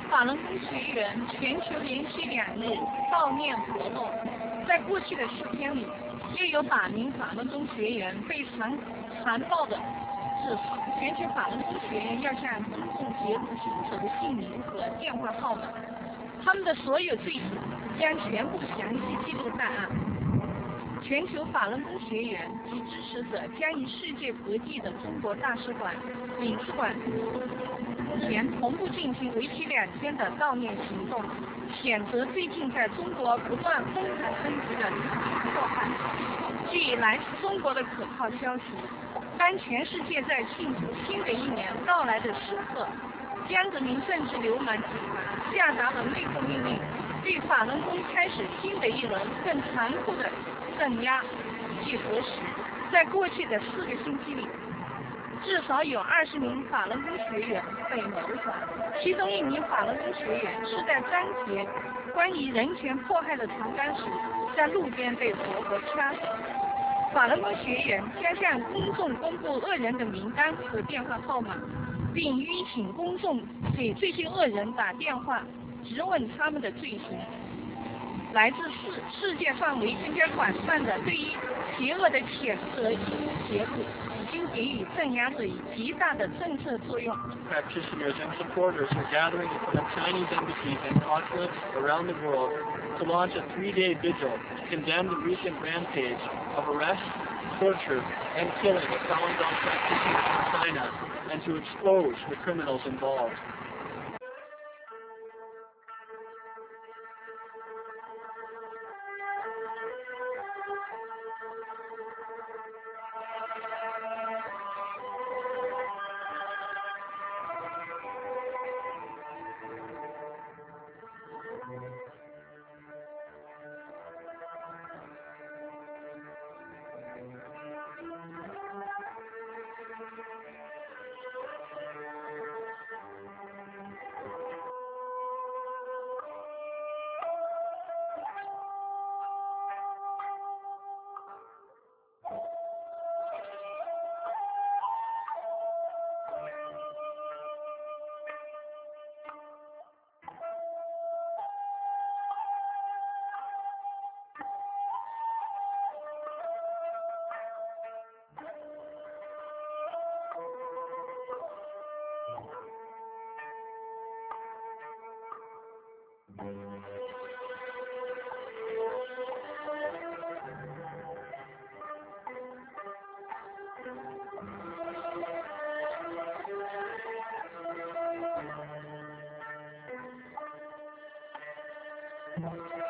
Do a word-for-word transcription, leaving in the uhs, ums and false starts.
法轮功学员全球连续两日悼念活动，在过去的十天里，又有八名法轮功学员被残残暴的致死。全球法轮功学员要向公众揭露凶手的姓名和电话号码，他们的所有罪行将全部详细记录在案。全球法轮功学员及支持者将于世界各地的中国大使馆、领事馆前同步进行为期两天的悼念行动，谴责最近在中国不断疯狂升级的人权迫害。据来自中国的可靠消息，当全世界在庆祝新的一年到来的时刻，江泽民政治流氓集团下达了内部命令，对法轮功开始新的一轮更残酷的镇压。据核实，在过去的四个星期里，至少有二十名法轮功学员被谋杀，其中一名法轮功学员是在张贴关于人权迫害的传单时，在路边被活活掐死。法轮功学员将向公众公布恶人的名单和电话号码，并吁请公众给这些恶人打电话，质问他们的罪行。来自世世界范围更加广泛的对于邪恶的谴责与揭露，已经给予镇压者以极大的震慑作用。 Practitioners and supporters are gathering from Chinese embassies and consulates around the world to launch a three-day vigil to condemn the recent rampage of arrests, torture, and killing of Falun Gong practitioners in China, and to expose the criminals involved. Thank you.